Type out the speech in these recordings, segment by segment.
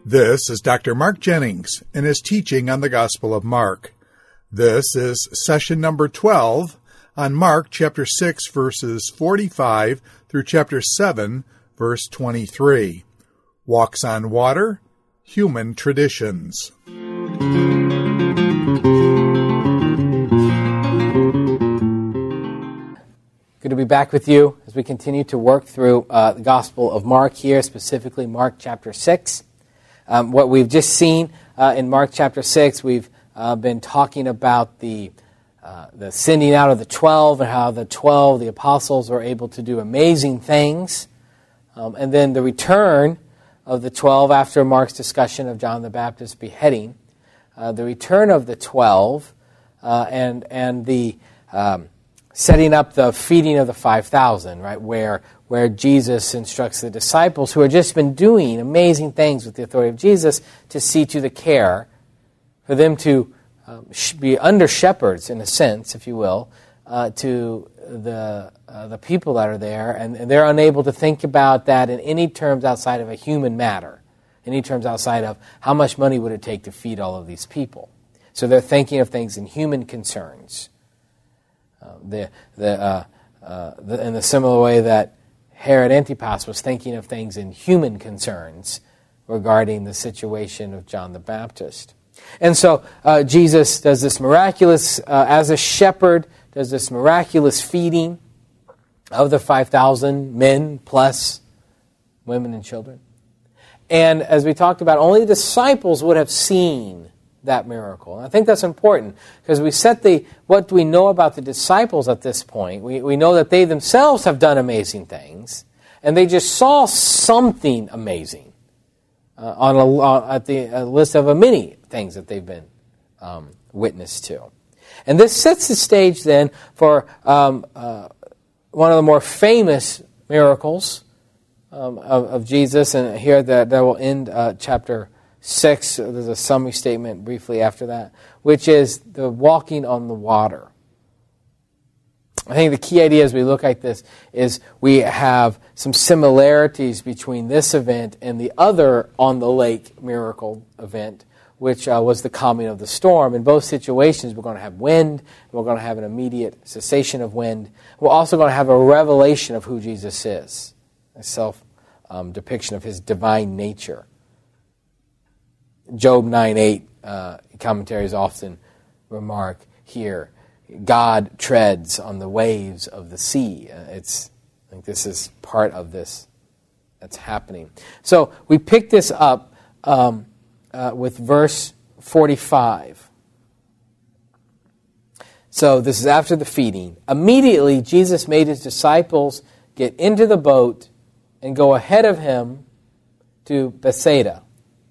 This is Dr. Mark Jennings and his teaching on the Gospel of Mark. This is session number 12 on Mark chapter 6, verses 45 through chapter 7, verse 23. Walks on water, human traditions. Good to be back with you as we continue to work through the Gospel of Mark here, specifically Mark chapter 6. What we've just seen in Mark chapter 6, we've been talking about the sending out of the 12 and how the 12, the apostles, were able to do amazing things. And then the return of the 12 after Mark's discussion of John the Baptist's beheading. The return of the 12 and the setting up the feeding of the 5,000, right, where Jesus instructs the disciples who have just been doing amazing things with the authority of Jesus to see to the care, for them to be under shepherds, in a sense, if you will, to the people that are there, and they're unable to think about that in any terms outside of a human matter, any terms outside of how much money would it take to feed all of these people. So they're thinking of things in human concerns. In the similar way that Herod Antipas was thinking of things in human concerns regarding the situation of John the Baptist. And so Jesus does this miraculous, as a shepherd, does this miraculous feeding of the 5,000 men plus women and children. And as we talked about, only the disciples would have seen that miracle. And I think that's important because we set what we know about the disciples at this point. We know that they themselves have done amazing things, and they just saw something amazing at the list of many things that they've been witness to. And this sets the stage then for one of the more famous miracles of Jesus, and here that will end chapter 6, there's a summary statement briefly after that, which is the walking on the water. I think the key idea as we look at this is we have some similarities between this event and the other on the lake miracle event, which was the calming of the storm. In both situations, we're going to have wind, we're going to have an immediate cessation of wind. We're also going to have a revelation of who Jesus is, a self-depiction of his divine nature. Job 9:8 commentaries often remark here, God treads on the waves of the sea. I think this is part of this that's happening. So we pick this up with verse 45. So this is after the feeding. Immediately Jesus made his disciples get into the boat and go ahead of him to Bethsaida,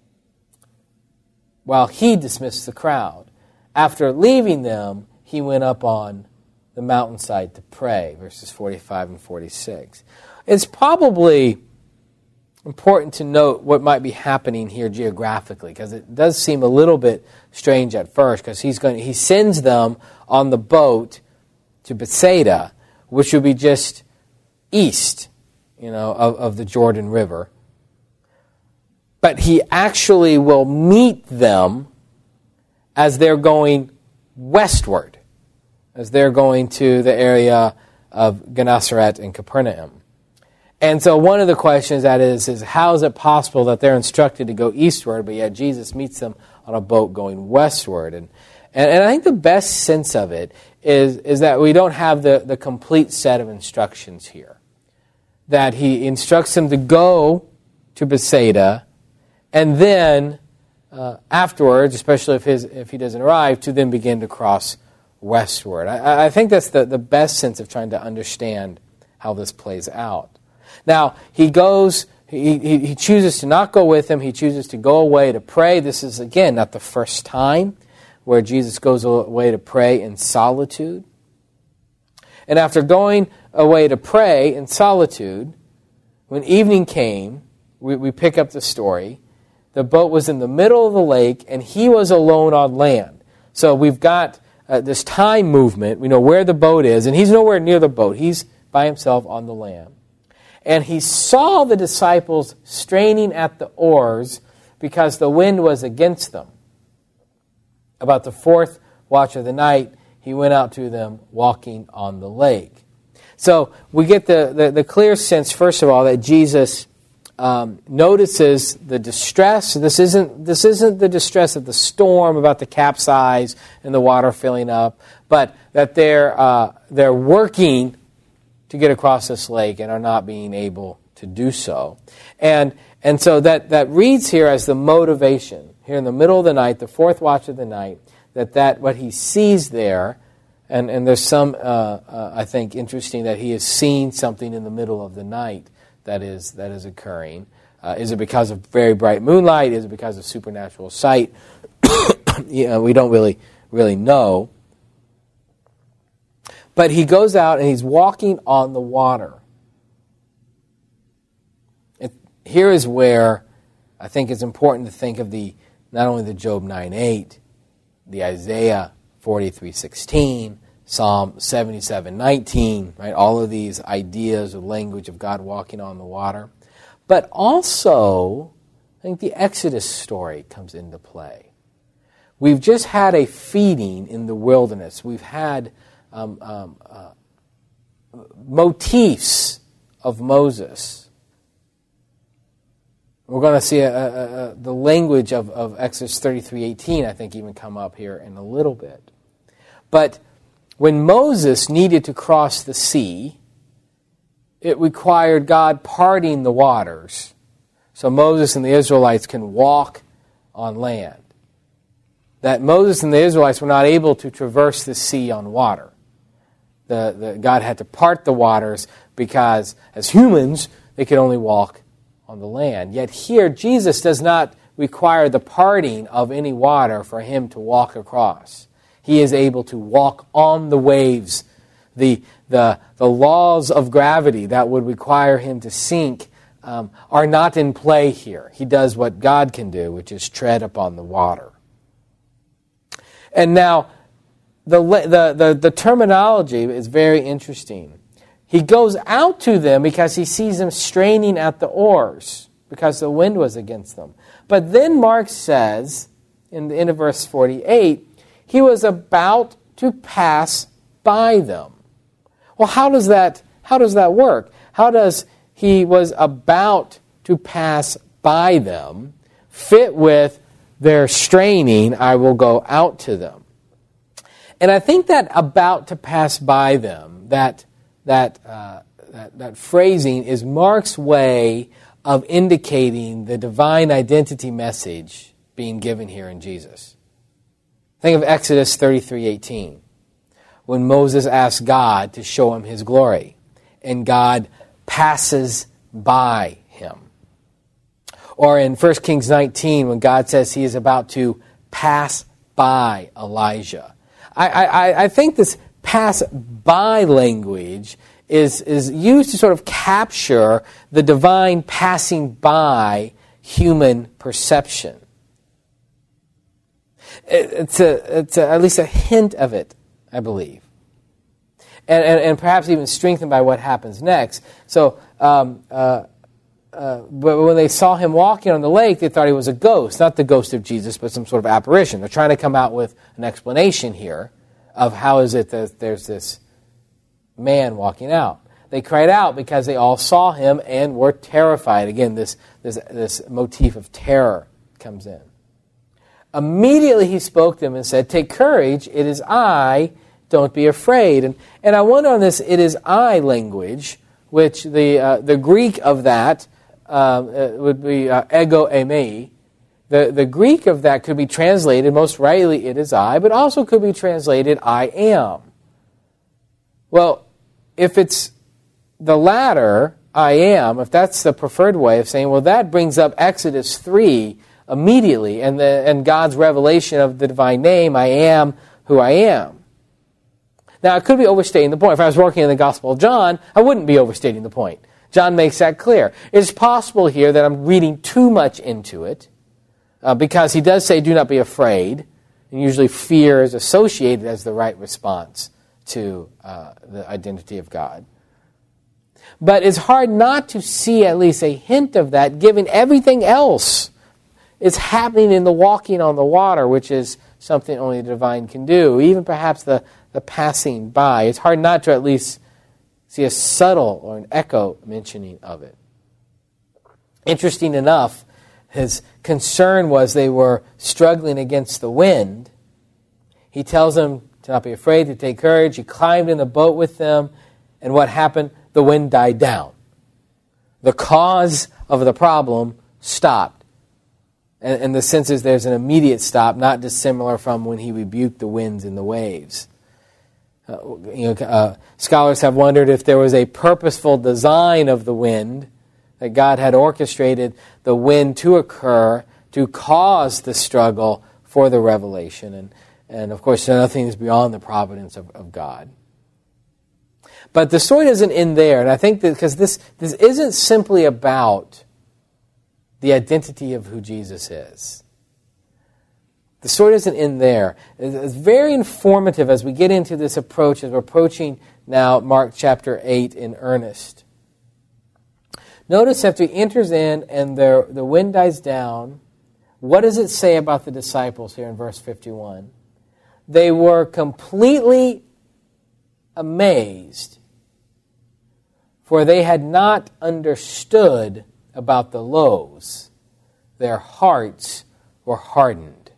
while he dismissed the crowd. After leaving them, he went up on the mountainside to pray, verses 45 and 46. It's probably important to note what might be happening here geographically, because it does seem a little bit strange at first, because he sends them on the boat to Bethsaida, which would be just east, of the Jordan River. But he actually will meet them as they're going westward, as they're going to the area of Gennesaret and Capernaum. And so one of the questions that is how is it possible that they're instructed to go eastward, but yet Jesus meets them on a boat going westward? And I think the best sense of it is that we don't have the complete set of instructions here. That he instructs them to go to Bethsaida, and then afterwards, especially if he doesn't arrive, to then begin to cross westward. I think that's the best sense of trying to understand how this plays out. Now, he chooses to not go with him. He chooses to go away to pray. This is, again, not the first time where Jesus goes away to pray in solitude. And after going away to pray in solitude, when evening came, we pick up the story. The boat was in the middle of the lake, and he was alone on land. So we've got this time movement. We know where the boat is, and he's nowhere near the boat. He's by himself on the land. And he saw the disciples straining at the oars, because the wind was against them. About the fourth watch of the night, he went out to them walking on the lake. So we get the clear sense, first of all, that Jesus notices the distress. This isn't the distress of the storm about to capsize and the water filling up, but that they're working to get across this lake and are not being able to do so. And so that reads here as the motivation. Here in the middle of the night, the fourth watch of the night, that what he sees there, and there's some, I think, interesting that he is seeing something in the middle of the night that is occurring. Is it because of very bright moonlight? Is it because of supernatural sight? We don't really know. But he goes out and he's walking on the water. Here is where I think it's important to think of not only the Job 9:8, the Isaiah 43:16, Psalm 77:19, right? All of these ideas of language of God walking on the water. But also, I think the Exodus story comes into play. We've just had a feeding in the wilderness. We've had motifs of Moses. We're going to see the language of Exodus 33:18, I think, even come up here in a little bit. But when Moses needed to cross the sea, it required God parting the waters so Moses and the Israelites can walk on land. That Moses and the Israelites were not able to traverse the sea on water. God had to part the waters because, as humans, they could only walk on the land. Yet here, Jesus does not require the parting of any water for him to walk across. He is able to walk on the waves. The laws of gravity that would require him to sink are not in play here. He does what God can do, which is tread upon the water. And now, the terminology is very interesting. He goes out to them because he sees them straining at the oars because the wind was against them. But then Mark says, in verse 48, he was about to pass by them. Well, how does that work? How does he was about to pass by them fit with their straining, I will go out to them? And I think that about to pass by them, that phrasing is Mark's way of indicating the divine identity message being given here in Jesus. Think of Exodus 33:18, when Moses asked God to show him his glory, and God passes by him. Or in 1 Kings 19, when God says he is about to pass by Elijah. I think this pass by language is used to sort of capture the divine passing by human perception. It's at least a hint of it, I believe. And perhaps even strengthened by what happens next. So, but when they saw him walking on the lake, they thought he was a ghost. Not the ghost of Jesus, but some sort of apparition. They're trying to come out with an explanation here of how is it that there's this man walking out. They cried out because they all saw him and were terrified. Again, this motif of terror comes in. Immediately he spoke to them and said, "Take courage, it is I, don't be afraid." And I wonder on this "it is I" language, which the Greek of that would be ego eimi. The Greek of that could be translated, most rightly, "it is I," but also could be translated, "I am." Well, if it's the latter, "I am," if that's the preferred way of saying, well, that brings up Exodus 3 immediately, and God's revelation of the divine name, "I am who I am." Now, it could be overstating the point. If I was working in the Gospel of John, I wouldn't be overstating the point. John makes that clear. It's possible here that I'm reading too much into it, because he does say, "Do not be afraid," and usually fear is associated as the right response to the identity of God. But it's hard not to see at least a hint of that, given everything else is happening in the walking on the water, which is something only the divine can do. Even perhaps the passing by. It's hard not to at least see a subtle or an echo mentioning of it. Interesting enough, his concern was they were struggling against the wind. He tells them to not be afraid, to take courage. He climbed in the boat with them, and what happened? The wind died down. The cause of the problem stopped. And the sense is there's an immediate stop, not dissimilar from when he rebuked the winds and the waves. Scholars have wondered if there was a purposeful design of the wind, that God had orchestrated the wind to occur to cause the struggle for the revelation. And of course, nothing is beyond the providence of God. But the story doesn't end there, and I think that because this isn't simply about the identity of who Jesus is. The story doesn't end there. It's very informative as we get into this approach, as we're approaching now Mark chapter 8 in earnest. Notice after he enters in and the wind dies down, what does it say about the disciples here in verse 51? They were completely amazed, for they had not understood about the loaves. Their hearts were hardened.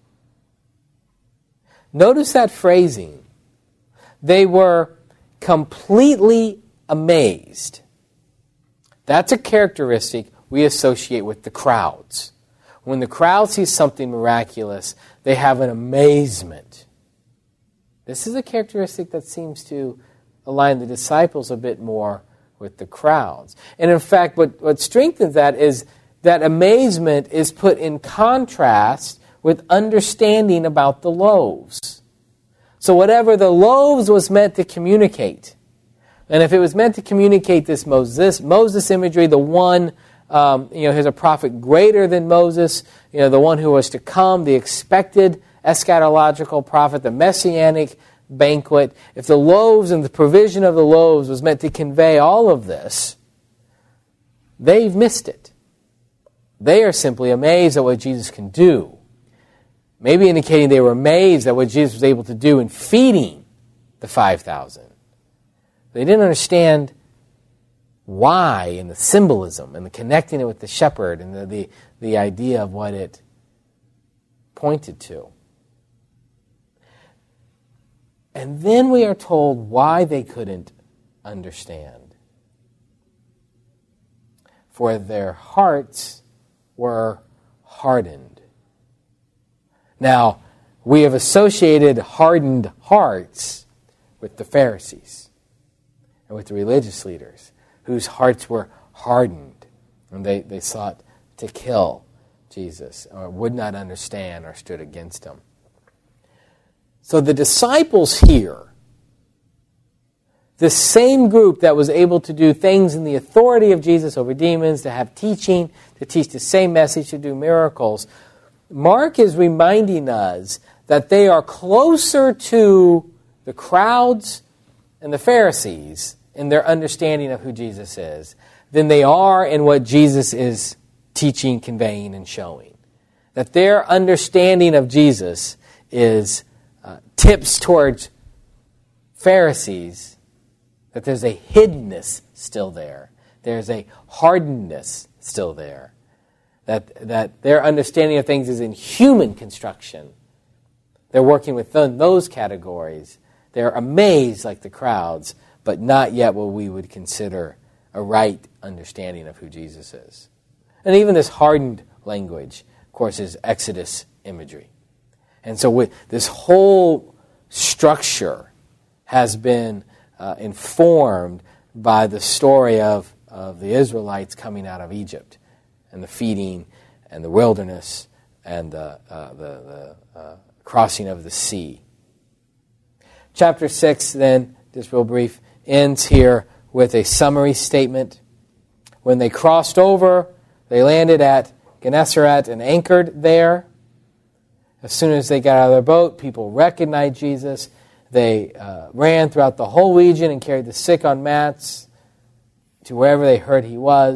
Notice that phrasing. They were completely amazed. That's a characteristic we associate with the crowds. When the crowd sees something miraculous, they have an amazement. This is a characteristic that seems to align the disciples a bit more with the crowds. And in fact, what strengthens that is that amazement is put in contrast with understanding about the loaves. So whatever the loaves was meant to communicate, and if it was meant to communicate this Moses imagery, the one, here's a prophet greater than Moses, the one who was to come, the expected eschatological prophet, the messianic banquet. If the loaves and the provision of the loaves was meant to convey all of this, they've missed it. They are simply amazed at what Jesus can do. Maybe indicating they were amazed at what Jesus was able to do in feeding the 5,000. They didn't understand why and the symbolism and the connecting it with the shepherd and the idea of what it pointed to. And then we are told why they couldn't understand. For their hearts were hardened. Now, we have associated hardened hearts with the Pharisees and with the religious leaders whose hearts were hardened and they sought to kill Jesus or would not understand or stood against him. So the disciples here, this same group that was able to do things in the authority of Jesus over demons, to have teaching, to teach the same message, to do miracles, Mark is reminding us that they are closer to the crowds and the Pharisees in their understanding of who Jesus is than they are in what Jesus is teaching, conveying, and showing. That their understanding of Jesus is tips towards Pharisees, that there's a hiddenness still there. There's a hardenedness still there. That their understanding of things is in human construction. They're working within those categories. They're amazed like the crowds, but not yet what we would consider a right understanding of who Jesus is. And even this hardened language, of course, is Exodus imagery. And so this whole structure has been informed by the story of the Israelites coming out of Egypt and the feeding and the wilderness and the crossing of the sea. Chapter 6, then, just real brief, ends here with a summary statement. When they crossed over, they landed at Gennesaret and anchored there. As soon as they got out of their boat, people recognized Jesus. They ran throughout the whole region and carried the sick on mats to wherever they heard he was.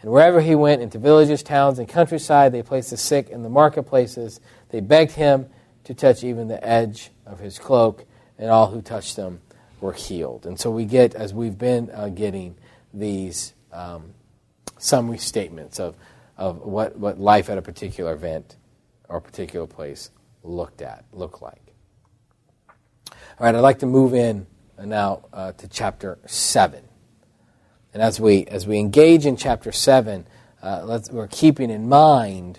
And wherever he went, into villages, towns, and countryside, they placed the sick in the marketplaces. They begged him to touch even the edge of his cloak, and all who touched them were healed. And so we get, as we've been getting, these summary statements of what life at a particular event or a particular place looked like. All right, I'd like to move in now to chapter 7. And as we engage in chapter 7, we're keeping in mind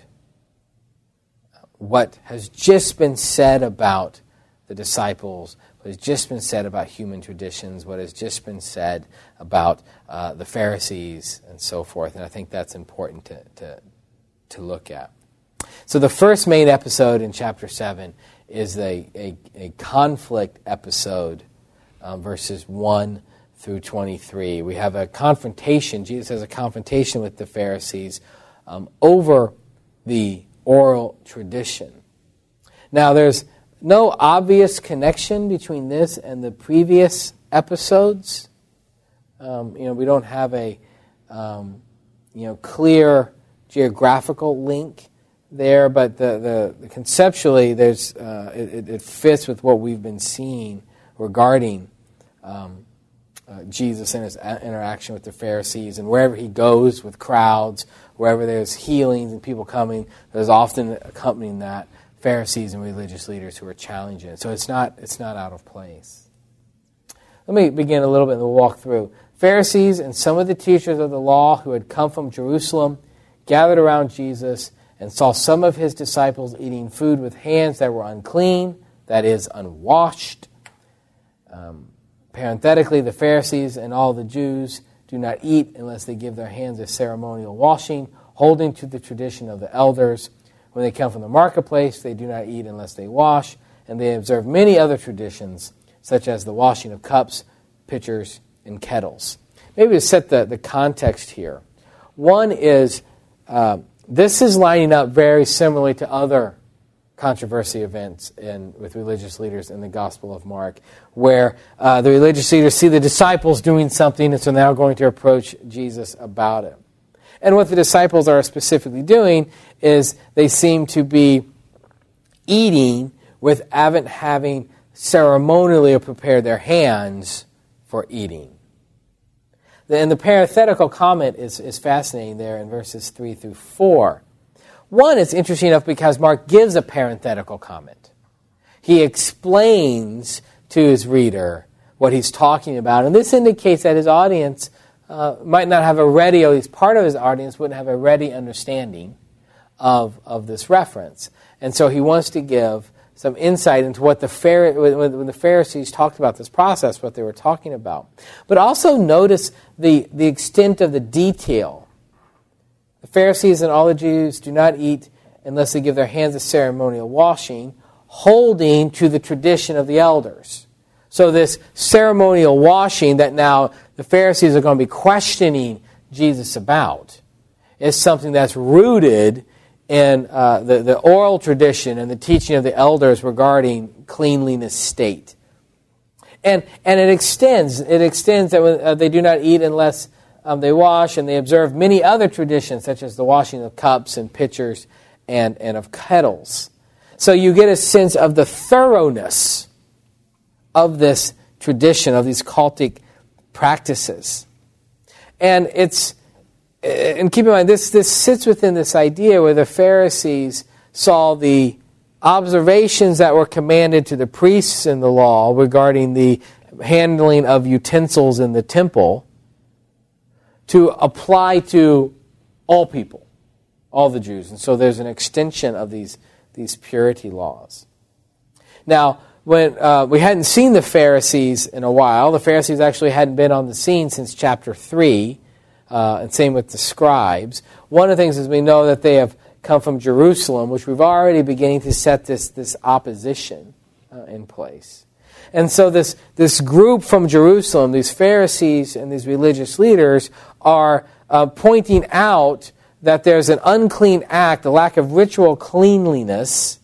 what has just been said about the disciples, what has just been said about human traditions, what has just been said about the Pharisees and so forth. And I think that's important to look at. So the first main episode in chapter 7 is a conflict episode, verses 1 through 23. We have a confrontation. Jesus has a confrontation with the Pharisees over the oral tradition. Now, there's no obvious connection between this and the previous episodes. We don't have a clear geographical link there, but the conceptually, there's it fits with what we've been seeing regarding Jesus and his interaction with the Pharisees, and wherever he goes with crowds, wherever there's healings and people coming, there's often accompanying that Pharisees and religious leaders who are challenging it. So it's not out of place. Let me begin a little bit and we'll walk through. Pharisees and some of the teachers of the law who had come from Jerusalem gathered around Jesus and saw some of his disciples eating food with hands that were unclean, that is, unwashed. Parenthetically, the Pharisees and all the Jews do not eat unless they give their hands a ceremonial washing, holding to the tradition of the elders. When they come from the marketplace, they do not eat unless they wash, and they observe many other traditions, such as the washing of cups, pitchers, and kettles. Maybe to set the context here. One is, this is lining up very similarly to other controversy events with religious leaders in the Gospel of Mark, where the religious leaders see the disciples doing something, and so now going to approach Jesus about it. And what the disciples are specifically doing is they seem to be eating without having ceremonially prepared their hands for eating. And the parenthetical comment is fascinating there in verses 3 through 4. One, it's interesting enough because Mark gives a parenthetical comment. He explains to his reader what he's talking about. And this indicates that his audience might not have a ready, or at least part of his audience wouldn't have a ready understanding of this reference. And so he wants to give some insight into what when the Pharisees talked about this process, what they were talking about. But also notice the extent of the detail. The Pharisees and all the Jews do not eat unless they give their hands a ceremonial washing, holding to the tradition of the elders. So this ceremonial washing that now the Pharisees are going to be questioning Jesus about is something that's rooted in the oral tradition and the teaching of the elders regarding cleanliness state. And it extends that they do not eat unless they wash, and they observe many other traditions, such as the washing of cups and pitchers and of kettles. So you get a sense of the thoroughness of this tradition, of these cultic practices. And keep in mind, this sits within this idea where the Pharisees saw the observations that were commanded to the priests in the law regarding the handling of utensils in the temple to apply to all people, all the Jews. And so there's an extension of these purity laws. Now, when we hadn't seen the Pharisees in a while, the Pharisees actually hadn't been on the scene since chapter 3, and same with the scribes. One of the things is we know that they have come from Jerusalem, which we've already beginning to set this opposition in place. And so this group from Jerusalem, these Pharisees and these religious leaders, are pointing out that there's an unclean act, a lack of ritual cleanliness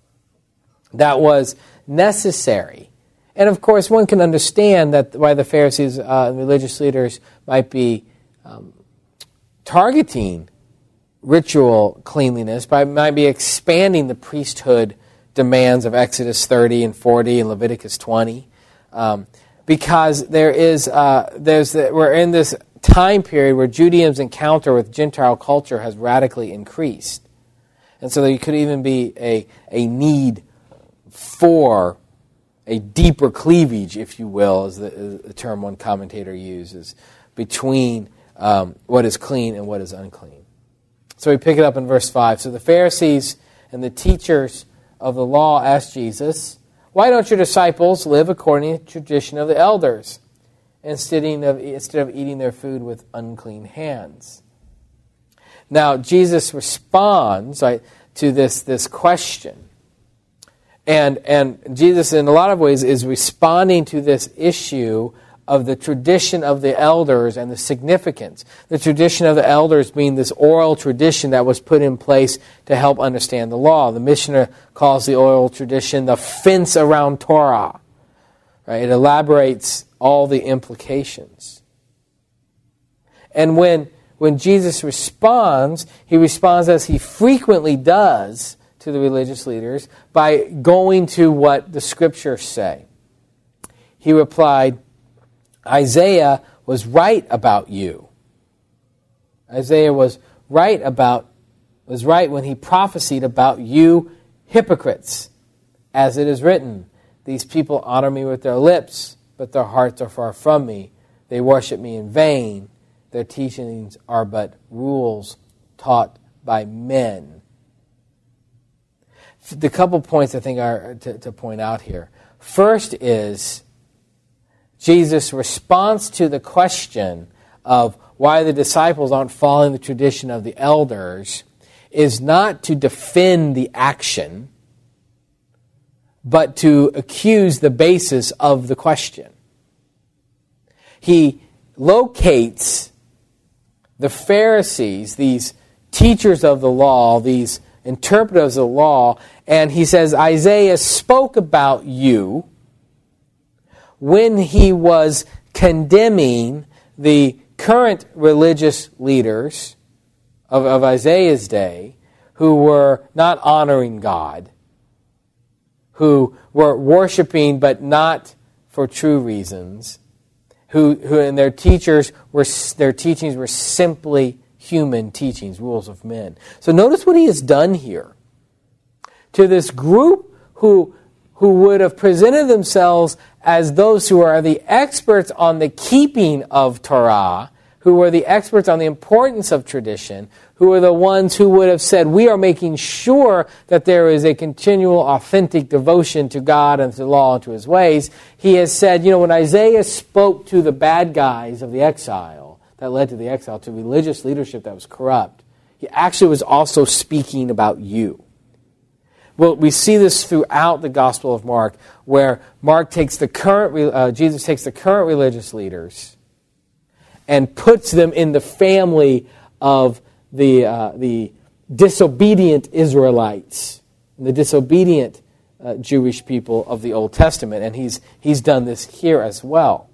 that was necessary. And of course, one can understand that why the Pharisees and religious leaders might be targeting ritual cleanliness by maybe expanding the priesthood demands of Exodus 30 and 40 and Leviticus 20, because we're in this time period where Judaism's encounter with Gentile culture has radically increased. And so there could even be a need for a deeper cleavage, if you will, is the term one commentator uses, between what is clean and what is unclean. So we pick it up in verse 5. So the Pharisees and the teachers of the law asked Jesus, "Why don't your disciples live according to the tradition of the elders, instead of eating their food with unclean hands?" Now, Jesus responds to this question. And Jesus, in a lot of ways, is responding to this issue of the tradition of the elders and the significance. The tradition of the elders being this oral tradition that was put in place to help understand the law. The Mishnah calls the oral tradition the fence around Torah. Right? It elaborates all the implications. And when Jesus responds, he responds as he frequently does to the religious leaders by going to what the Scriptures say. He replied, "Isaiah was right about you." Isaiah was right when he prophesied about you hypocrites, as it is written, "These people honor me with their lips, but their hearts are far from me. They worship me in vain. Their teachings are but rules taught by men." The couple points I think are to point out here. First is Jesus' response to the question of why the disciples aren't following the tradition of the elders is not to defend the action, but to accuse the basis of the question. He locates the Pharisees, these teachers of the law, these interpreters of the law, and he says, Isaiah spoke about you when he was condemning the current religious leaders of Isaiah's day who were not honoring God, who were worshiping but not for true reasons, who and their teachings were simply human teachings, rules of men. So notice what he has done here. To this group who would have presented themselves as those who are the experts on the keeping of Torah, who were the experts on the importance of tradition, who are the ones who would have said, we are making sure that there is a continual, authentic devotion to God and to the law and to His ways. He has said, when Isaiah spoke to the bad guys of the exile, that led to the exile, to religious leadership that was corrupt, he actually was also speaking about you. Well, we see this throughout the Gospel of Mark, where Jesus takes the current religious leaders and puts them in the family of the disobedient Israelites, the disobedient Jewish people of the Old Testament, and he's done this here as well.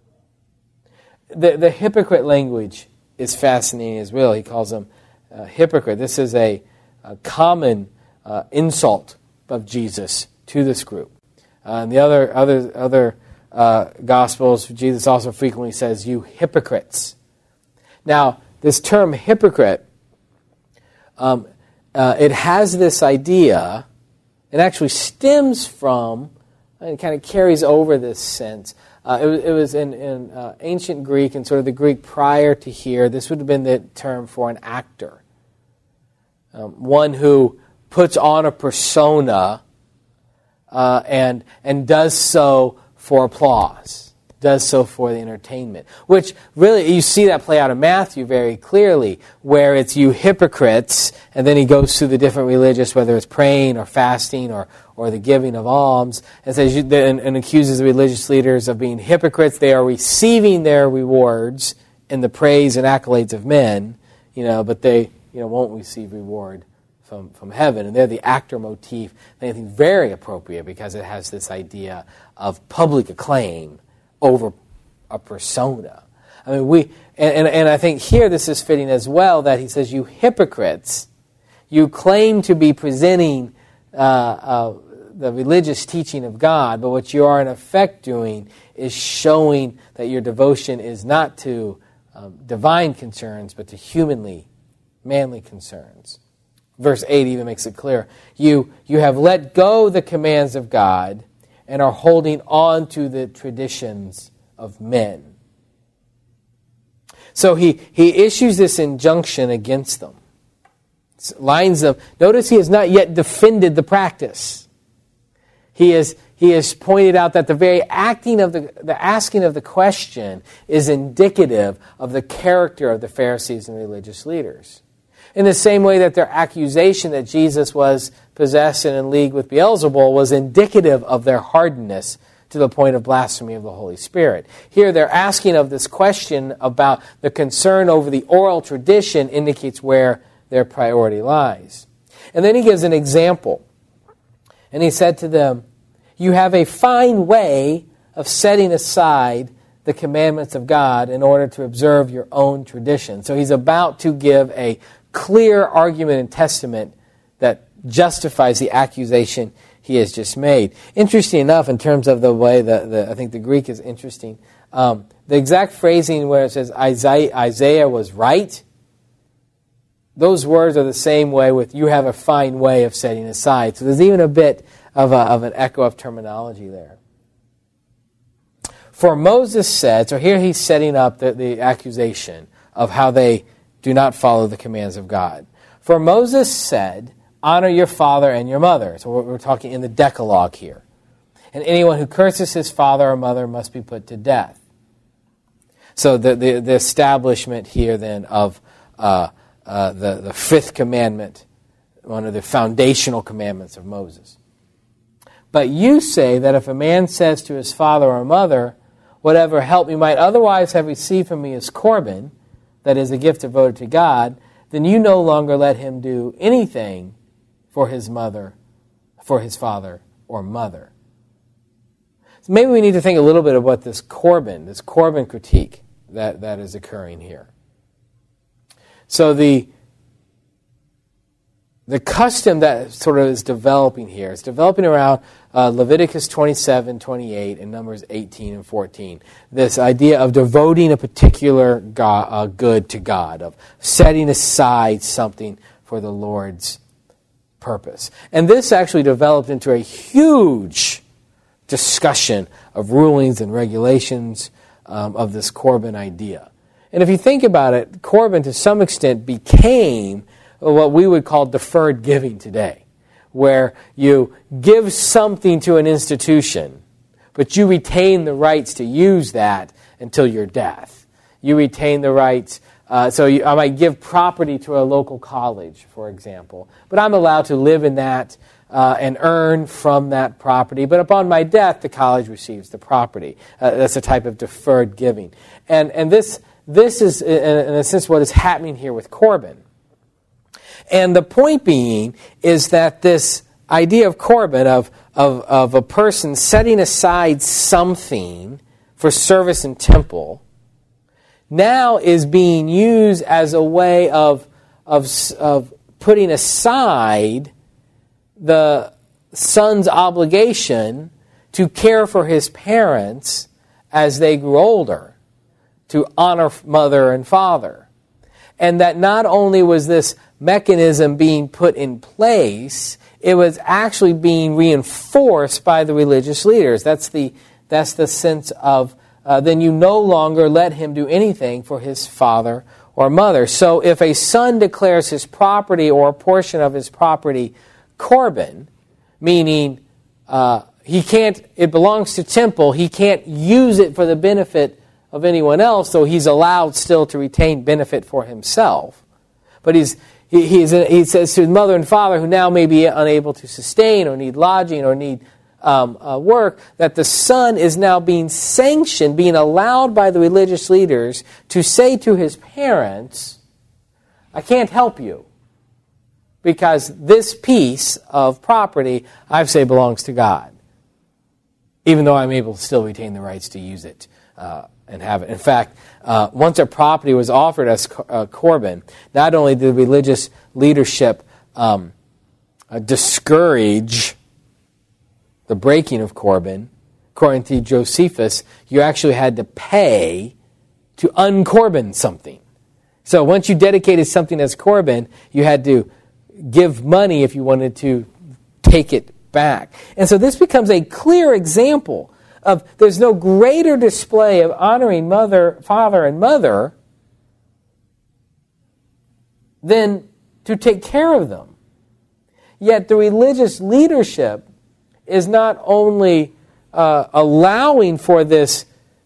The hypocrite language is fascinating as well. He calls them hypocrite. This is a common insult of Jesus to this group. In the other Gospels, Jesus also frequently says, "You hypocrites." Now, this term hypocrite, it has this idea. It actually stems from, and kind of carries over this sense. It was in ancient Greek and sort of the Greek prior to here. This would have been the term for an actor, one who puts on a persona and does so for applause, does so for the entertainment. Which really, you see that play out in Matthew very clearly, where it's you hypocrites, and then he goes through the different religious, whether it's praying or fasting or the giving of alms, and says and accuses the religious leaders of being hypocrites. They are receiving their rewards in the praise and accolades of men, but they won't receive reward from heaven. And they're the actor motif. I think very appropriate because it has this idea of public acclaim over a persona. I mean, and I think here this is fitting as well, that he says, you hypocrites, you claim to be presenting the religious teaching of God, but what you are in effect doing is showing that your devotion is not to divine concerns, but to humanly, manly concerns. Verse 8 even makes it clear. You have let go the commands of God and are holding on to the traditions of men. So he issues this injunction against them. Lines of, notice he has not yet defended the practice. He has pointed out that the very asking of the question is indicative of the character of the Pharisees and religious leaders. In the same way that their accusation that Jesus was possessed and in league with Beelzebul was indicative of their hardness to the point of blasphemy of the Holy Spirit. Here they're asking of this question about the concern over the oral tradition indicates where their priority lies. And then he gives an example. And he said to them, you have a fine way of setting aside the commandments of God in order to observe your own tradition. So he's about to give a clear argument and testament that justifies the accusation he has just made. Interesting enough, in terms of the way I think the Greek is interesting. The exact phrasing where it says Isaiah was right, those words are the same way with you have a fine way of setting aside. So there's even a bit of an echo of terminology there. For Moses said, so here he's setting up the accusation of how they do not follow the commands of God. For Moses said, honor your father and your mother. So we're talking in the Decalogue here. And anyone who curses his father or mother must be put to death. So the establishment here then of the fifth commandment, one of the foundational commandments of Moses. But you say that if a man says to his father or mother, whatever help you might otherwise have received from me is Corban, that is a gift devoted to God, then you no longer let him do anything for his mother, for his father or mother. So maybe we need to think a little bit about this Corban critique that is occurring here. So the custom that sort of is developing here is developing around Leviticus 27, 28, and Numbers 18 and 14. This idea of devoting a particular good to God, of setting aside something for the Lord's purpose. And this actually developed into a huge discussion of rulings and regulations of this Corban idea. And if you think about it, Corban to some extent became what we would call deferred giving today, where you give something to an institution, but you retain the rights to use that until your death. You retain the rights. I might give property to a local college, for example, but I'm allowed to live in that and earn from that property. But upon my death, the college receives the property. That's a type of deferred giving. And this is, in a sense, what is happening here with Corban. And the point being is that this idea of Corban, of a person setting aside something for service in temple, now is being used as a way of putting aside the son's obligation to care for his parents as they grew older, to honor mother and father. And that not only was this mechanism being put in place, it was actually being reinforced by the religious leaders. That's the sense of then you no longer let him do anything for his father or mother. So if a son declares his property or a portion of his property Corban, meaning it belongs to temple, he can't use it for the benefit of anyone else, so he's allowed still to retain benefit for himself. But he says to his mother and father, who now may be unable to sustain or need lodging or need work, that the son is now being sanctioned, being allowed by the religious leaders to say to his parents, I can't help you because this piece of property I say belongs to God, even though I'm able to still retain the rights to use it and have it. In fact, once a property was offered as Corban, not only did religious leadership discourage the breaking of Corban, according to Josephus, you actually had to pay to uncorban something. So once you dedicated something as Corban, you had to give money if you wanted to take it back. And so this becomes a clear example of there's no greater display of honoring father and mother than to take care of them. Yet the religious leadership is not only allowing for this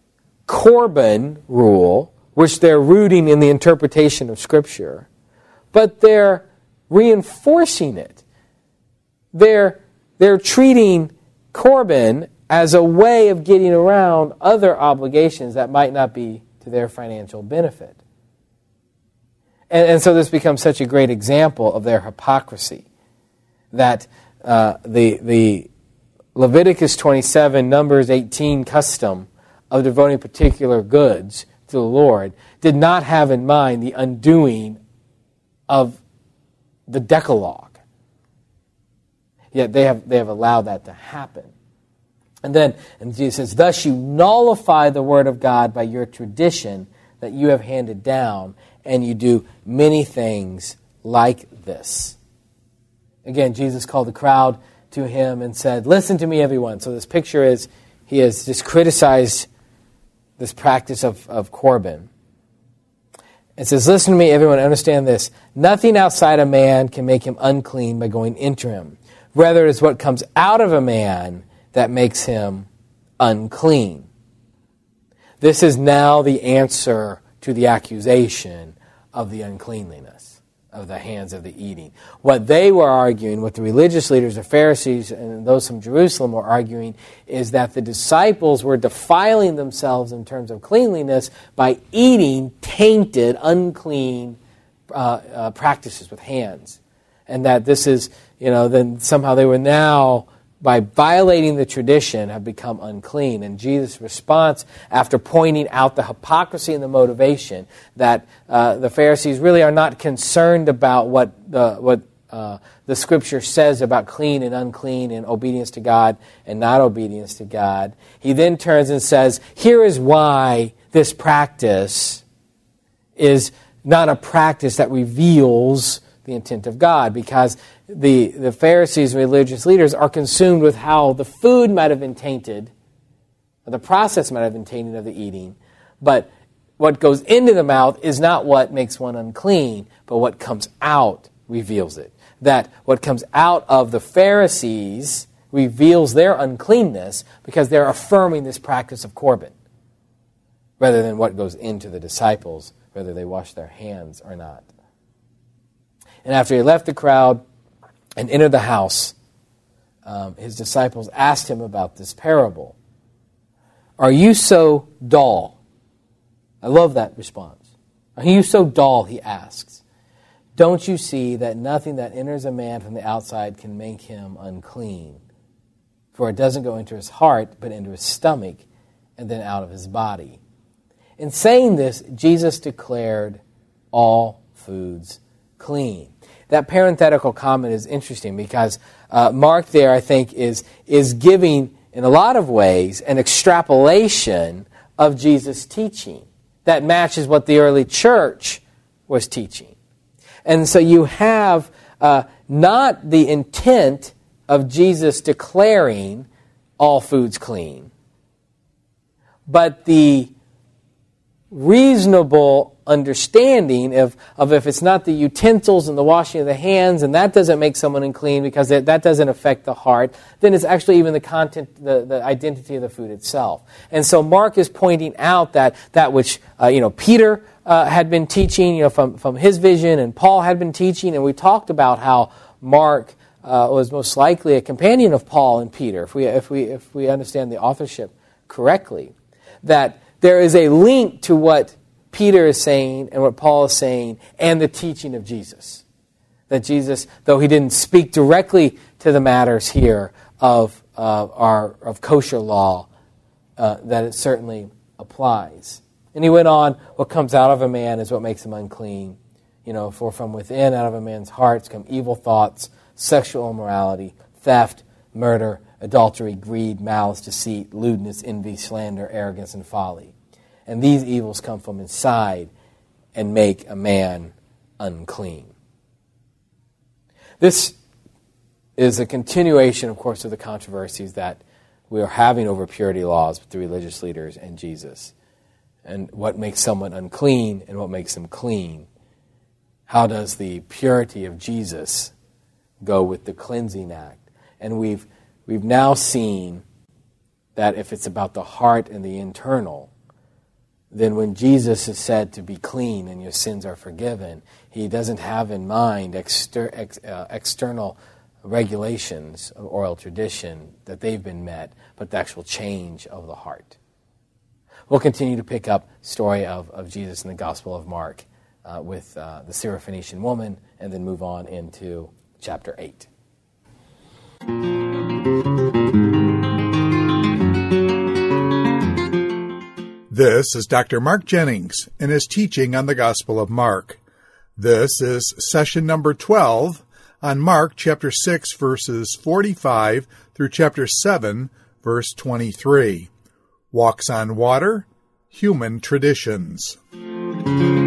Corban rule, which they're rooting in the interpretation of Scripture, but they're reinforcing it. They're treating Corban as a way of getting around other obligations that might not be to their financial benefit. And so this becomes such a great example of their hypocrisy, that the Leviticus 27, Numbers 18 custom of devoting particular goods to the Lord did not have in mind the undoing of the Decalogue. Yet they have allowed that to happen. And Jesus says, thus you nullify the word of God by your tradition that you have handed down, and you do many things like this. Again, Jesus called the crowd to him and said, listen to me, everyone. So this picture is, he has just criticized this practice of Corban. It says, listen to me, everyone, understand this. Nothing outside a man can make him unclean by going into him. Rather, it is what comes out of a man that makes him unclean. This is now the answer to the accusation of the uncleanliness of the hands of the eating. What they were arguing, what the religious leaders, the Pharisees, and those from Jerusalem were arguing, is that the disciples were defiling themselves in terms of cleanliness by eating tainted, unclean practices with hands. And that this is, then somehow they were now, by violating the tradition, have become unclean. And Jesus' response, after pointing out the hypocrisy and the motivation, that the Pharisees really are not concerned about what the Scripture says about clean and unclean and obedience to God and not obedience to God, he then turns and says, here is why this practice is not a practice that reveals the intent of God, because the Pharisees and religious leaders are consumed with how the food might have been tainted, or the process might have been tainted of the eating, but what goes into the mouth is not what makes one unclean, but what comes out reveals it. That what comes out of the Pharisees reveals their uncleanness because they're affirming this practice of Corban, rather than what goes into the disciples, whether they wash their hands or not. And after he left the crowd and entered the house, his disciples asked him about this parable. Are you so dull? I love that response. Are you so dull, he asks. Don't you see that nothing that enters a man from the outside can make him unclean? For it doesn't go into his heart, but into his stomach, and then out of his body. In saying this, Jesus declared all foods clean. That parenthetical comment is interesting because Mark there, I think, is giving, in a lot of ways, an extrapolation of Jesus' teaching that matches what the early church was teaching. And so you have not the intent of Jesus declaring all foods clean, but the reasonable understanding of if it's not the utensils and the washing of the hands, and that doesn't make someone unclean because that doesn't affect the heart, then it's actually even the content, the identity of the food itself. And so Mark is pointing out that which Peter had been teaching, from his vision, and Paul had been teaching, and we talked about how Mark was most likely a companion of Paul and Peter, if we understand the authorship correctly, that there is a link to what Peter is saying and what Paul is saying and the teaching of Jesus. That Jesus, though he didn't speak directly to the matters here of kosher law, that it certainly applies. And he went on, what comes out of a man is what makes him unclean. For from within, out of a man's hearts, come evil thoughts, sexual immorality, theft, murder, adultery, greed, malice, deceit, lewdness, envy, slander, arrogance, and folly. And these evils come from inside and make a man unclean. This is a continuation, of course, of the controversies that we are having over purity laws with the religious leaders and Jesus. And what makes someone unclean and what makes them clean. How does the purity of Jesus go with the cleansing act? And we've now seen that if it's about the heart and the internal, then when Jesus is said to be clean and your sins are forgiven, he doesn't have in mind external regulations of oral tradition that they've been met, but the actual change of the heart. We'll continue to pick up the story of Jesus in the Gospel of Mark with the Syrophoenician woman, and then move on into chapter 8. This is Dr. Mark Jennings and his teaching on the Gospel of Mark. This is session number 12 on Mark chapter 6, verses 45 through chapter 7, verse 23. Walks on water, human traditions.